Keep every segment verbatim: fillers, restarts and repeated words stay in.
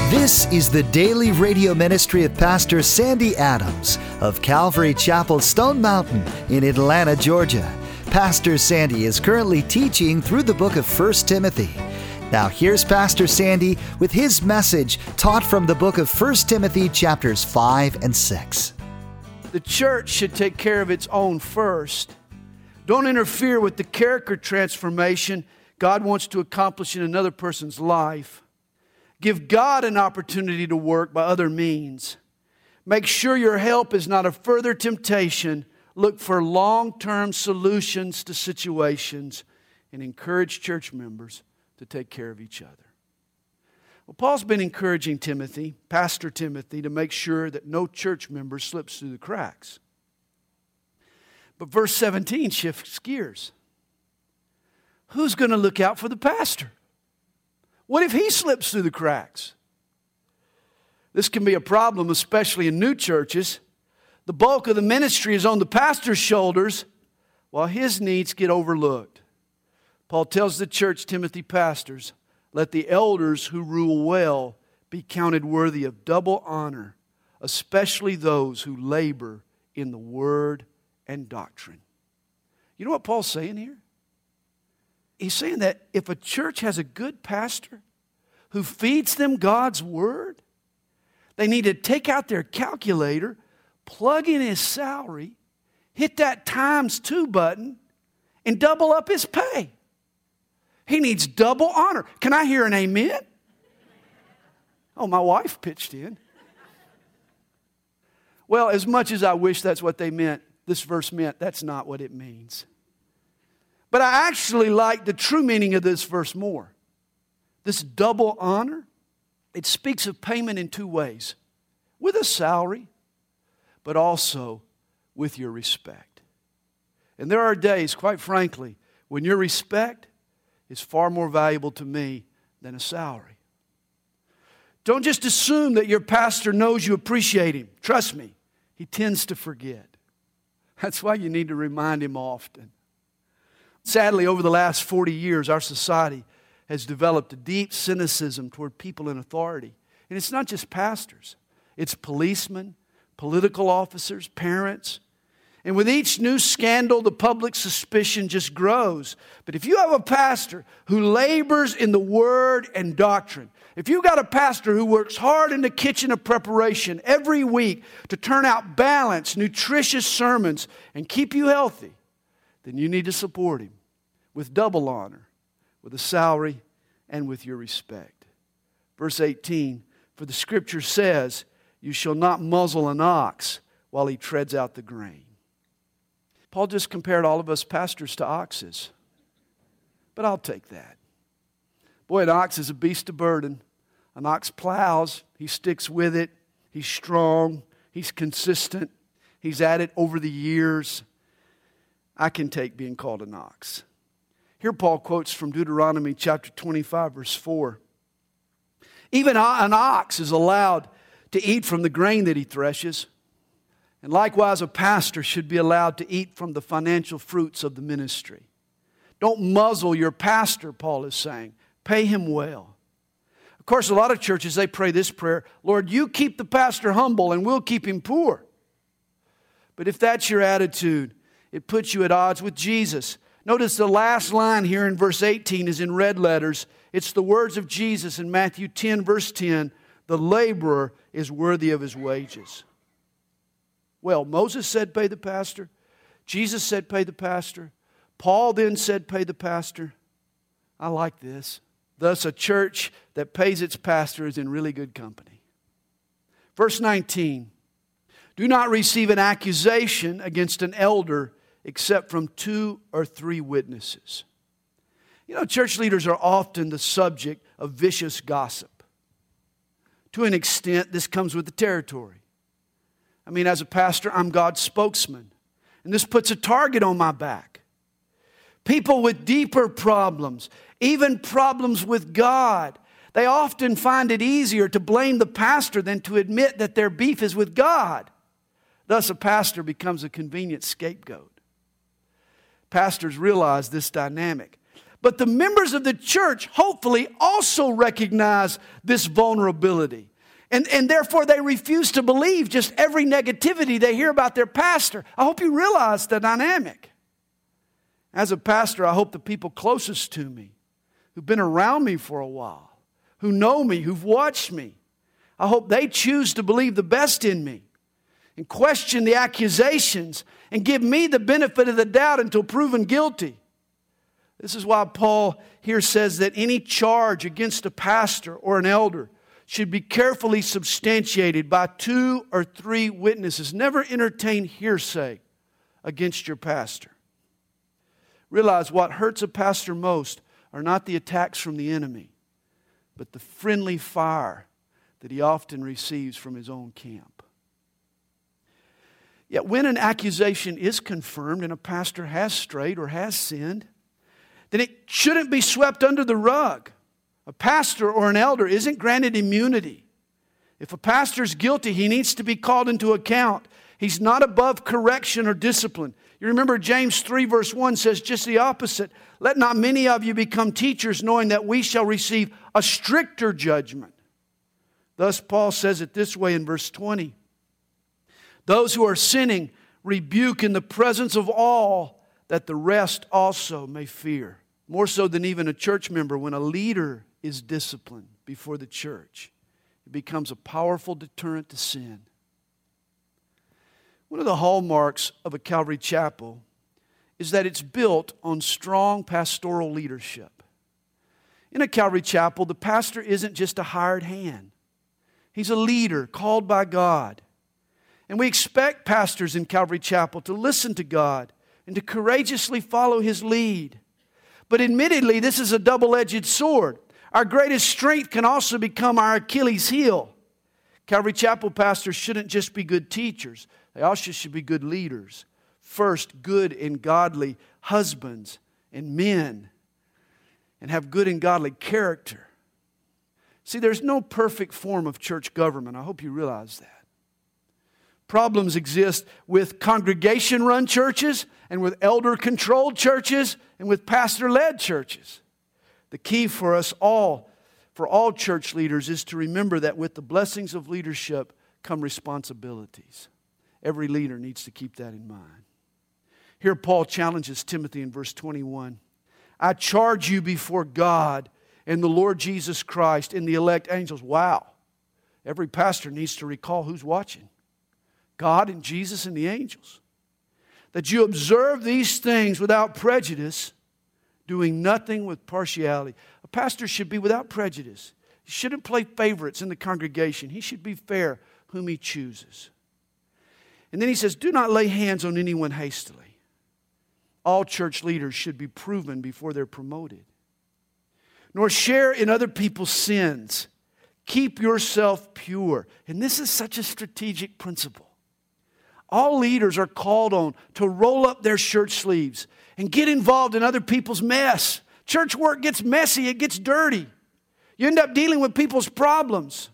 This is the daily radio ministry of Pastor Sandy Adams of Calvary Chapel, Stone Mountain in Atlanta, Georgia. Pastor Sandy is currently teaching through the book of First Timothy. Now here's Pastor Sandy with his message taught from the book of First Timothy chapters five and six. The church should take care of its own first. Don't interfere with the character transformation God wants to accomplish in another person's life. Give God an opportunity to work by other means. Make sure your help is not a further temptation. Look for long-term solutions to situations and encourage church members to take care of each other. Well, Paul's been encouraging Timothy, Pastor Timothy, to make sure that no church member slips through the cracks. But verse seventeen shifts gears. Who's going to look out for the pastor? What if he slips through the cracks? This can be a problem, especially in new churches. The bulk of the ministry is on the pastor's shoulders while his needs get overlooked. Paul tells the church, Timothy pastors, let the elders who rule well be counted worthy of double honor, especially those who labor in the word and doctrine. You know what Paul's saying here? He's saying that if a church has a good pastor who feeds them God's word, they need to take out their calculator, plug in his salary, hit that times two button, and double up his pay. He needs double honor. Can I hear an amen? Oh, my wife pitched in. Well, as much as I wish that's what they meant, this verse meant, that's not what it means. But I actually like the true meaning of this verse more. This double honor, it speaks of payment in two ways. With a salary, but also with your respect. And there are days, quite frankly, when your respect is far more valuable to me than a salary. Don't just assume that your pastor knows you appreciate him. Trust me, he tends to forget. That's why you need to remind him often. Sadly, over the last forty years, our society has developed a deep cynicism toward people in authority. And it's not just pastors. It's policemen, political officers, parents. And with each new scandal, the public suspicion just grows. But if you have a pastor who labors in the word and doctrine, if you've got a pastor who works hard in the kitchen of preparation every week to turn out balanced, nutritious sermons and keep you healthy, then you need to support him with double honor, with a salary, and with your respect. Verse eighteen, for the scripture says, you shall not muzzle an ox while he treads out the grain. Paul just compared all of us pastors to oxes. But I'll take that. Boy, an ox is a beast of burden. An ox plows, he sticks with it, he's strong, he's consistent, he's at it over the years. I can take being called an ox. Here Paul quotes from Deuteronomy chapter twenty-five, verse four. Even an ox is allowed to eat from the grain that he threshes. And likewise, a pastor should be allowed to eat from the financial fruits of the ministry. Don't muzzle your pastor, Paul is saying. Pay him well. Of course, a lot of churches, they pray this prayer, Lord, you keep the pastor humble and we'll keep him poor. But if that's your attitude, it puts you at odds with Jesus. Notice the last line here in verse eighteen is in red letters. It's the words of Jesus in Matthew ten, verse ten. The laborer is worthy of his wages. Well, Moses said pay the pastor. Jesus said pay the pastor. Paul then said pay the pastor. I like this. Thus, a church that pays its pastor is in really good company. Verse nineteen. Do not receive an accusation against an elder except from two or three witnesses. You know, church leaders are often the subject of vicious gossip. To an extent, this comes with the territory. I mean, as a pastor, I'm God's spokesman. And this puts a target on my back. People with deeper problems, even problems with God, they often find it easier to blame the pastor than to admit that their beef is with God. Thus, a pastor becomes a convenient scapegoat. Pastors realize this dynamic. But the members of the church hopefully also recognize this vulnerability. And, and therefore they refuse to believe just every negativity they hear about their pastor. I hope you realize the dynamic. As a pastor, I hope the people closest to me, who've been around me for a while, who know me, who've watched me, I hope they choose to believe the best in me and question the accusations and give me the benefit of the doubt until proven guilty. This is why Paul here says that any charge against a pastor or an elder should be carefully substantiated by two or three witnesses. Never entertain hearsay against your pastor. Realize what hurts a pastor most are not the attacks from the enemy, but the friendly fire that he often receives from his own camp. Yet when an accusation is confirmed and a pastor has strayed or has sinned, then it shouldn't be swept under the rug. A pastor or an elder isn't granted immunity. If a pastor is guilty, he needs to be called into account. He's not above correction or discipline. You remember James three verse one says just the opposite. Let not many of you become teachers, knowing that we shall receive a stricter judgment. Thus Paul says it this way in verse twenty. Those who are sinning rebuke in the presence of all, that the rest also may fear. More so than even a church member, when a leader is disciplined before the church, it becomes a powerful deterrent to sin. One of the hallmarks of a Calvary Chapel is that it's built on strong pastoral leadership. In a Calvary Chapel, the pastor isn't just a hired hand. He's a leader called by God. And we expect pastors in Calvary Chapel to listen to God and to courageously follow His lead. But admittedly, this is a double-edged sword. Our greatest strength can also become our Achilles heel. Calvary Chapel pastors shouldn't just be good teachers. They also should be good leaders. First, good and godly husbands and men, and have good and godly character. See, there's no perfect form of church government. I hope you realize that. Problems exist with congregation-run churches and with elder-controlled churches and with pastor-led churches. The key for us all, for all church leaders, is to remember that with the blessings of leadership come responsibilities. Every leader needs to keep that in mind. Here Paul challenges Timothy in verse twenty-one. I charge you before God and the Lord Jesus Christ and the elect angels. Wow. Every pastor needs to recall who's watching. God and Jesus and the angels. That you observe these things without prejudice, doing nothing with partiality. A pastor should be without prejudice. He shouldn't play favorites in the congregation. He should be fair whom he chooses. And then he says, do not lay hands on anyone hastily. All church leaders should be proven before they're promoted. Nor share in other people's sins. Keep yourself pure. And this is such a strategic principle. All leaders are called on to roll up their shirt sleeves and get involved in other people's mess. Church work gets messy, it gets dirty. You end up dealing with people's problems.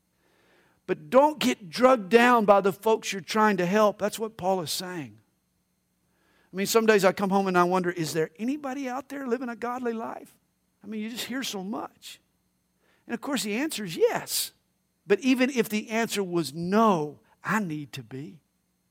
But don't get drugged down by the folks you're trying to help. That's what Paul is saying. I mean, some days I come home and I wonder, is there anybody out there living a godly life? I mean, you just hear so much. And of course the answer is yes. But even if the answer was no, I need to be.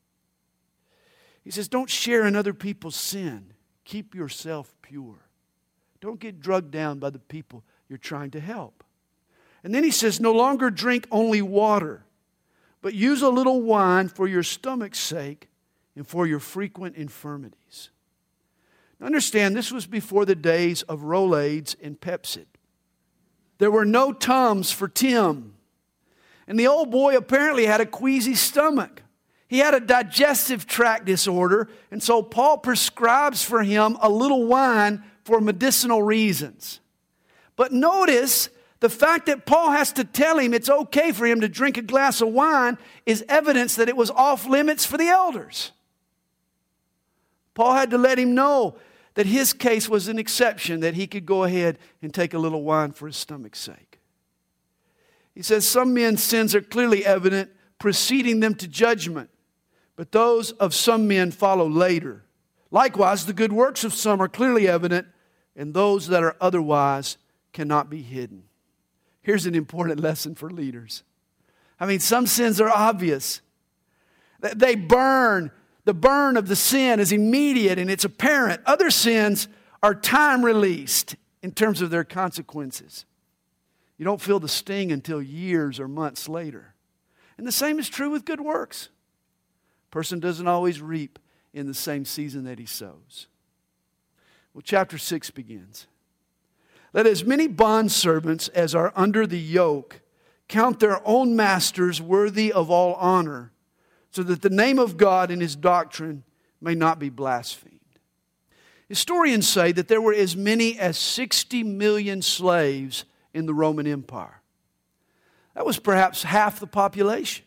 He says, don't share in other people's sin. Keep yourself pure. Don't get drugged down by the people you're trying to help. And then he says, no longer drink only water, but use a little wine for your stomach's sake and for your frequent infirmities. Now understand, this was before the days of Rolaids and Pepsid. There were no Tums for Tim. And the old boy apparently had a queasy stomach. He had a digestive tract disorder, and so Paul prescribes for him a little wine for medicinal reasons. But notice, the fact that Paul has to tell him it's okay for him to drink a glass of wine is evidence that it was off limits for the elders. Paul had to let him know that his case was an exception, that he could go ahead and take a little wine for his stomach's sake. He says some men's sins are clearly evident, preceding them to judgment. But those of some men follow later. Likewise, the good works of some are clearly evident, and those that are otherwise cannot be hidden. Here's an important lesson for leaders. I mean, some sins are obvious. They burn. The burn of the sin is immediate and it's apparent. Other sins are time released in terms of their consequences. You don't feel the sting until years or months later. And the same is true with good works. A person doesn't always reap in the same season that he sows. Well, chapter six begins. Let as many bondservants as are under the yoke count their own masters worthy of all honor, so that the name of God and His doctrine may not be blasphemed. Historians say that there were as many as sixty million slaves in the Roman Empire. That was perhaps half the population.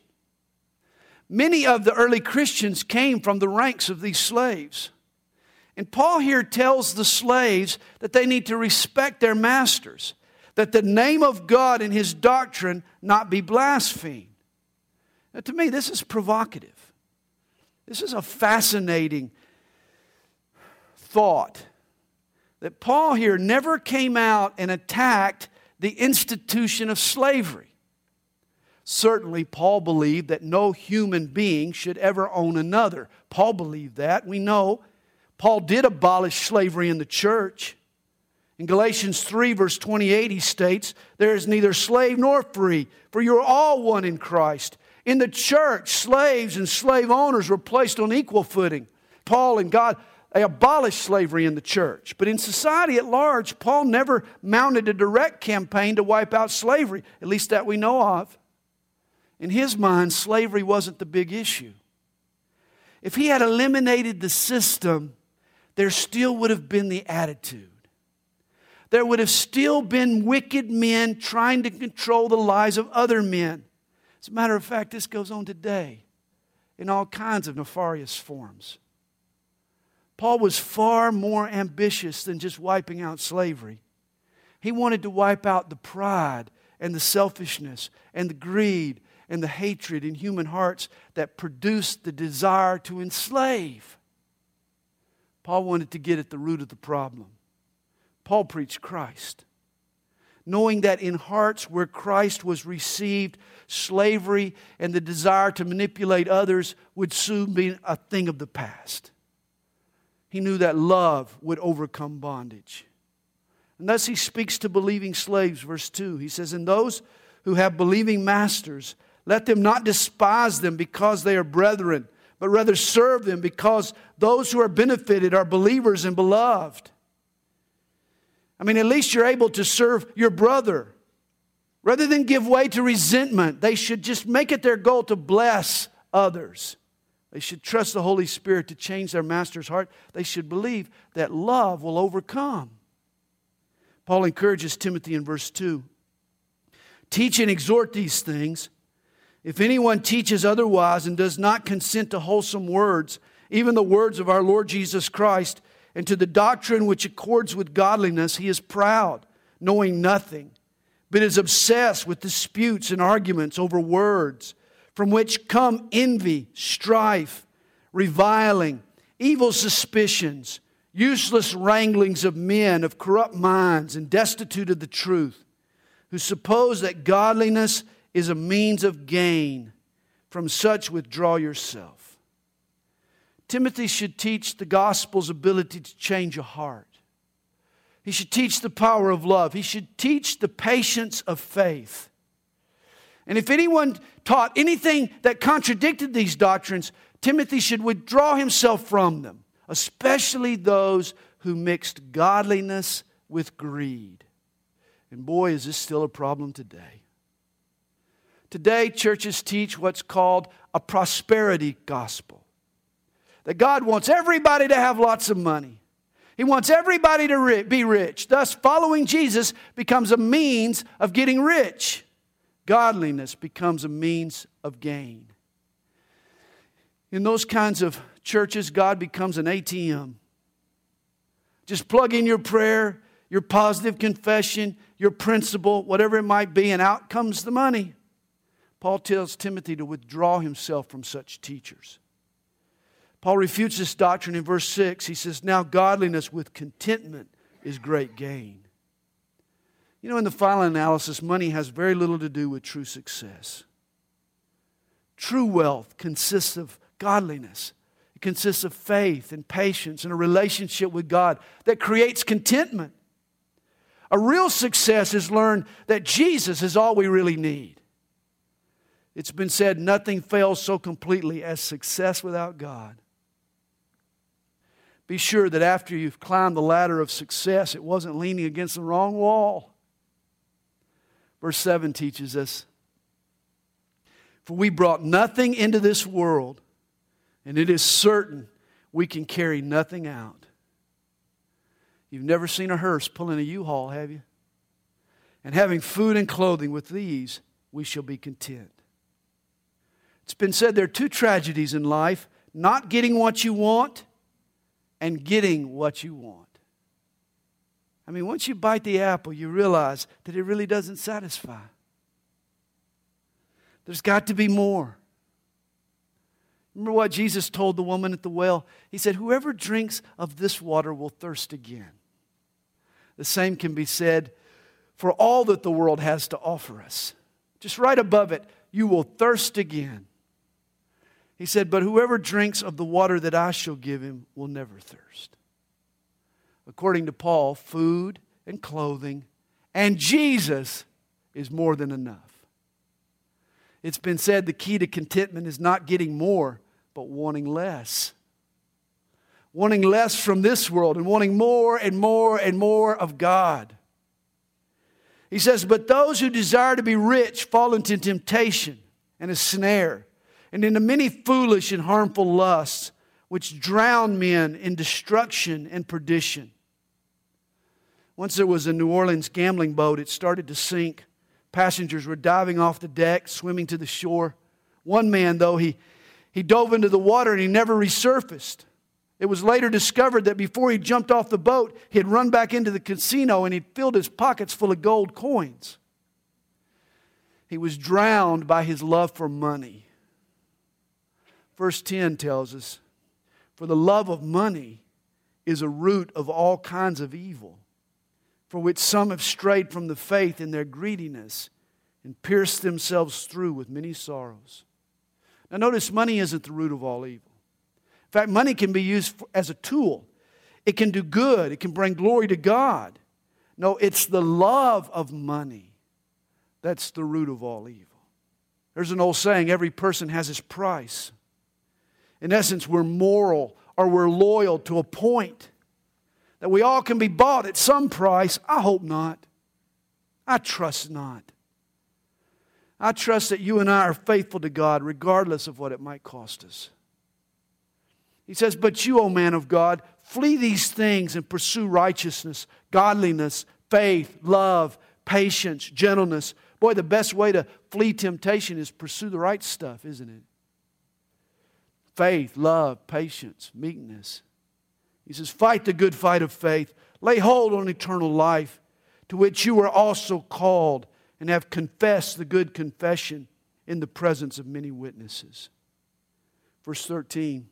Many of the early Christians came from the ranks of these slaves. And Paul here tells the slaves that they need to respect their masters, that the name of God and His doctrine not be blasphemed. Now, to me, this is provocative. This is a fascinating thought that Paul here never came out and attacked the institution of slavery. Certainly, Paul believed that no human being should ever own another. Paul believed that. We know Paul did abolish slavery in the church. In Galatians three, verse twenty-eight, he states, "There is neither slave nor free, for you are all one in Christ." In the church, slaves and slave owners were placed on equal footing. Paul and God, they abolished slavery in the church. But in society at large, Paul never mounted a direct campaign to wipe out slavery, at least that we know of. In his mind, slavery wasn't the big issue. If he had eliminated the system, there still would have been the attitude. There would have still been wicked men trying to control the lives of other men. As a matter of fact, this goes on today in all kinds of nefarious forms. Paul was far more ambitious than just wiping out slavery. He wanted to wipe out the pride and the selfishness and the greed and the hatred in human hearts that produced the desire to enslave. Paul wanted to get at the root of the problem. Paul preached Christ, knowing that in hearts where Christ was received, slavery and the desire to manipulate others would soon be a thing of the past. He knew that love would overcome bondage. And thus he speaks to believing slaves, verse two. He says, "And those who have believing masters, let them not despise them because they are brethren, but rather serve them because those who are benefited are believers and beloved." I mean, at least you're able to serve your brother. Rather than give way to resentment, they should just make it their goal to bless others. They should trust the Holy Spirit to change their master's heart. They should believe that love will overcome. Paul encourages Timothy in verse two. "Teach and exhort these things. If anyone teaches otherwise and does not consent to wholesome words, even the words of our Lord Jesus Christ, and to the doctrine which accords with godliness, he is proud, knowing nothing, but is obsessed with disputes and arguments over words, from which come envy, strife, reviling, evil suspicions, useless wranglings of men of corrupt minds and destitute of the truth, who suppose that godliness is a means of gain. From such withdraw yourself." Timothy should teach the gospel's ability to change a heart. He should teach the power of love. He should teach the patience of faith. And if anyone taught anything that contradicted these doctrines, Timothy should withdraw himself from them, especially those who mixed godliness with greed. And boy, is this still a problem today. Today, churches teach what's called a prosperity gospel. That God wants everybody to have lots of money. He wants everybody to be rich. Thus, following Jesus becomes a means of getting rich. Godliness becomes a means of gain. In those kinds of churches, God becomes an A T M. Just plug in your prayer, your positive confession, your principle, whatever it might be, and out comes the money. Paul tells Timothy to withdraw himself from such teachers. Paul refutes this doctrine in verse six. He says, "Now godliness with contentment is great gain. You know, in the final analysis, money has very little to do with true success. True wealth consists of godliness. It consists of faith and patience and a relationship with God that creates contentment. A real success is learned that Jesus is all we really need. It's been said nothing fails so completely as success without God. Be sure that after you've climbed the ladder of success, it wasn't leaning against the wrong wall. Verse seven teaches us, for we brought nothing into this world, and it is certain we can carry nothing out. You've never seen a hearse pulling a U-Haul, have you? And having food and clothing, with these we shall be content. It's been said there are two tragedies in life, not getting what you want and getting what you want. I mean, once you bite the apple, you realize that it really doesn't satisfy. There's got to be more. Remember what Jesus told the woman at the well? He said, whoever drinks of this water will thirst again. The same can be said for all that the world has to offer us. Just right above it, you will thirst again. He said, but whoever drinks of the water that I shall give him will never thirst. According to Paul, food and clothing and Jesus is more than enough. It's been said the key to contentment is not getting more, but wanting less. Wanting less from this world and wanting more and more and more of God. He says, but those who desire to be rich fall into temptation and a snare, and into many foolish and harmful lusts, which drown men in destruction and perdition. Once there was a New Orleans gambling boat. It started to sink. Passengers were diving off the deck, swimming to the shore. One man, though, he, he dove into the water and he never resurfaced. It was later discovered that before he jumped off the boat, he had run back into the casino and he'd filled his pockets full of gold coins. He was drowned by his love for money. Verse ten tells us, for the love of money is a root of all kinds of evil, for which some have strayed from the faith in their greediness and pierced themselves through with many sorrows. Now notice, money isn't the root of all evil. In fact, money can be used as a tool. It can do good. It can bring glory to God. No, it's the love of money that's the root of all evil. There's an old saying, every person has his price. In essence, we're moral or we're loyal to a point. That we all can be bought at some price. I hope not. I trust not. I trust that you and I are faithful to God regardless of what it might cost us. He says, but you, O man of God, flee these things and pursue righteousness, godliness, faith, love, patience, gentleness. Boy, the best way to flee temptation is pursue the right stuff, isn't it? Faith, love, patience, meekness. He says, fight the good fight of faith. Lay hold on eternal life, to which you were also called and have confessed the good confession in the presence of many witnesses. Verse thirteen.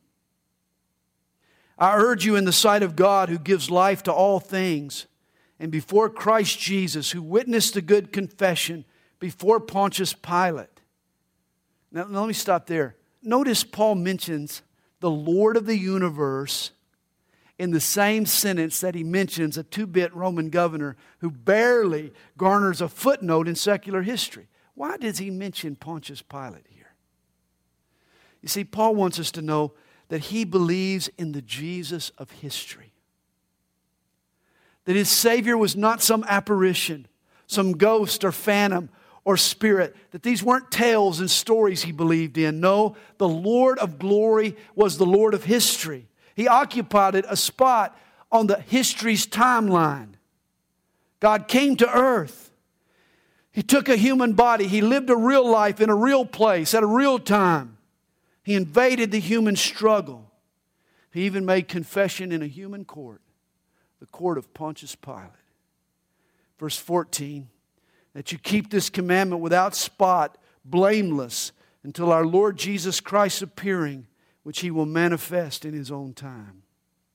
I urge you in the sight of God, who gives life to all things, and before Christ Jesus, who witnessed the good confession before Pontius Pilate. Now, let me stop there. Notice Paul mentions the Lord of the universe in the same sentence that he mentions a two-bit Roman governor who barely garners a footnote in secular history. Why does he mention Pontius Pilate here? You see, Paul wants us to know that he believes in the Jesus of history. That his Savior was not some apparition, some ghost or phantom or spirit. That these weren't tales and stories he believed in. No, the Lord of glory was the Lord of history. He occupied a spot on the history's timeline. God came to earth. He took a human body. He lived a real life in a real place at a real time. He invaded the human struggle. He even made confession in a human court, the court of Pontius Pilate. Verse fourteen, that you keep this commandment without spot, blameless, until our Lord Jesus Christ's appearing, which He will manifest in His own time.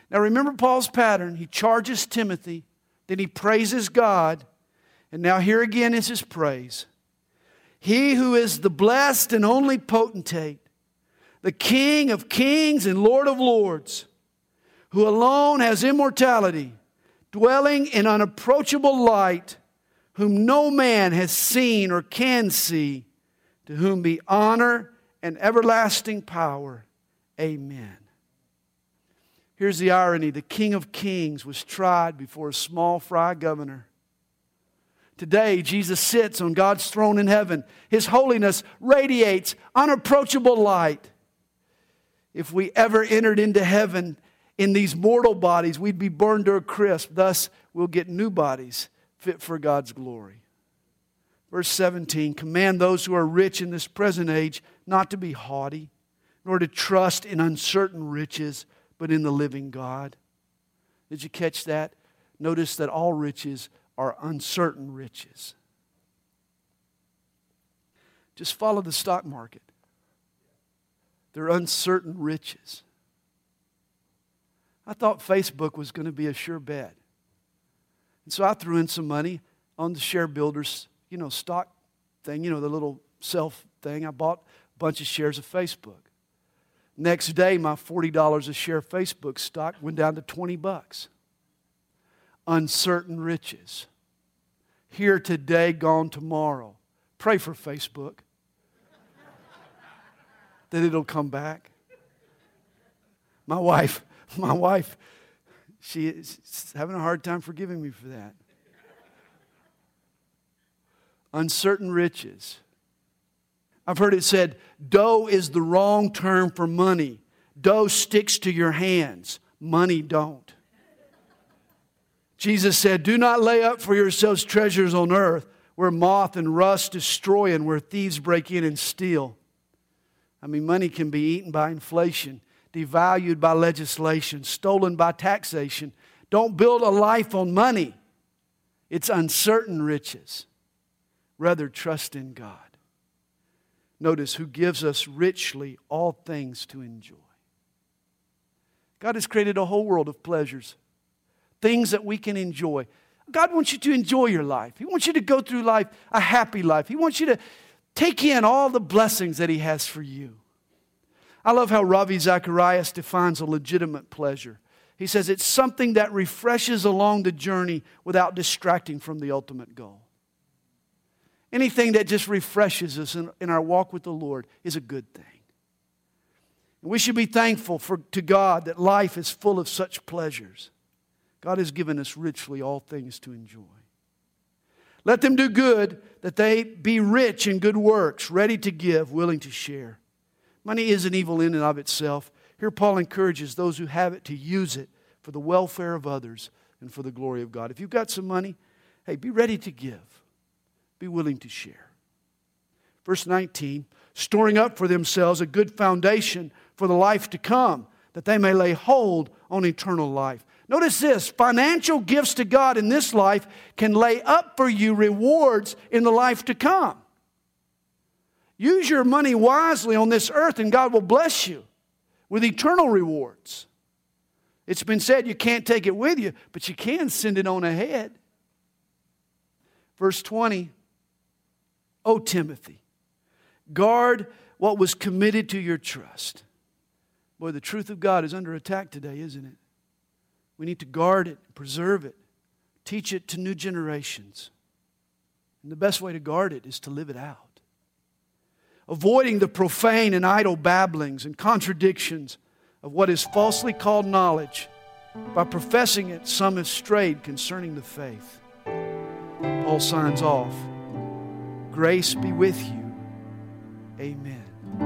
Now remember Paul's pattern. He charges Timothy, then he praises God, and now here again is his praise. He who is the blessed and only potentate, the King of kings and Lord of lords, who alone has immortality, dwelling in unapproachable light, whom no man has seen or can see, to whom be honor and everlasting power. Amen. Here's the irony. The King of Kings was tried before a small fry governor. Today, Jesus sits on God's throne in heaven. His holiness radiates unapproachable light. If we ever entered into heaven in these mortal bodies, we'd be burned to a crisp. Thus, we'll get new bodies fit for God's glory. Verse seventeen, command those who are rich in this present age not to be haughty, nor to trust in uncertain riches, but in the living God. Did you catch that? Notice that all riches are uncertain riches. Just follow the stock market. They're uncertain riches. I thought Facebook was going to be a sure bet. And so I threw in some money on the Share Builders, you know, stock thing, you know, the little self thing. I bought a bunch of shares of Facebook. Next day, my forty dollars a share Facebook stock went down to twenty bucks. Uncertain riches. Here today, gone tomorrow. Pray for Facebook that it'll come back. My wife, my wife, she is having a hard time forgiving me for that. Uncertain riches. I've heard it said, dough is the wrong term for money. Dough sticks to your hands. Money don't. Jesus said, do not lay up for yourselves treasures on earth where moth and rust destroy and where thieves break in and steal. I mean, money can be eaten by inflation, devalued by legislation, stolen by taxation. Don't build a life on money. It's uncertain riches. Rather, trust in God. Notice, who gives us richly all things to enjoy. God has created a whole world of pleasures, things that we can enjoy. God wants you to enjoy your life. He wants you to go through life a happy life. He wants you to take in all the blessings that He has for you. I love how Ravi Zacharias defines a legitimate pleasure. He says it's something that refreshes along the journey without distracting from the ultimate goal. Anything that just refreshes us in, in our walk with the Lord is a good thing. And we should be thankful for, to God that life is full of such pleasures. God has given us richly all things to enjoy. Let them do good, that they be rich in good works, ready to give, willing to share. Money is an evil in and of itself. Here Paul encourages those who have it to use it for the welfare of others and for the glory of God. If you've got some money, hey, be ready to give. Be willing to share. Verse nineteen, storing up for themselves a good foundation for the life to come, that they may lay hold on eternal life. Notice this, financial gifts to God in this life can lay up for you rewards in the life to come. Use your money wisely on this earth and God will bless you with eternal rewards. It's been said you can't take it with you, but you can send it on ahead. Verse twenty, O Timothy, guard what was committed to your trust. Boy, the truth of God is under attack today, isn't it? We need to guard it, preserve it, teach it to new generations. And the best way to guard it is to live it out. Avoiding the profane and idle babblings and contradictions of what is falsely called knowledge. By professing it, some have strayed concerning the faith. Paul signs off. Grace be with you. Amen.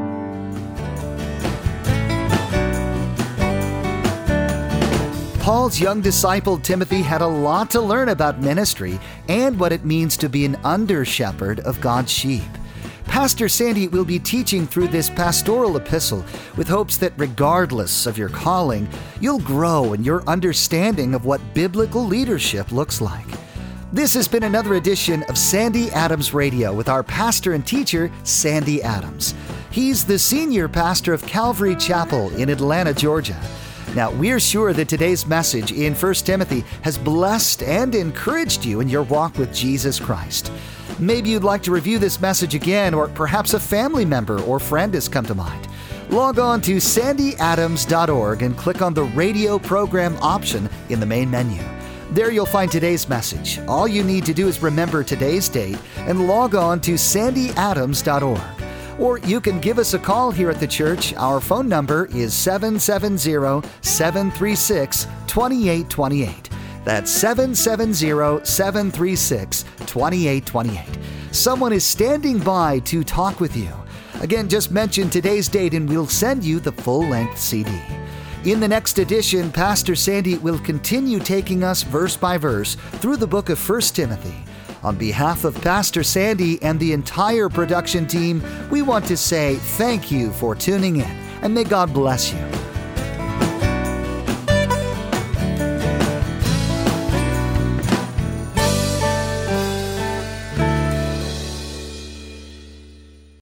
Paul's young disciple Timothy had a lot to learn about ministry and what it means to be an under-shepherd of God's sheep. Pastor Sandy will be teaching through this pastoral epistle with hopes that regardless of your calling, you'll grow in your understanding of what biblical leadership looks like. This has been another edition of Sandy Adams Radio with our pastor and teacher, Sandy Adams. He's the senior pastor of Calvary Chapel in Atlanta, Georgia. Now, we're sure that today's message in First Timothy has blessed and encouraged you in your walk with Jesus Christ. Maybe you'd like to review this message again, or perhaps a family member or friend has come to mind. Log on to sandy adams dot org and click on the radio program option in the main menu. There you'll find today's message. All you need to do is remember today's date and log on to sandy adams dot org. Or you can give us a call here at the church. Our phone number is seven seven zero, seven three six, two eight two eight. That's seven seven zero, seven three six, two eight two eight. Someone is standing by to talk with you. Again, just mention today's date and we'll send you the full-length C D. In the next edition, Pastor Sandy will continue taking us verse by verse through the book of First Timothy. On behalf of Pastor Sandy and the entire production team, we want to say thank you for tuning in, and may God bless you.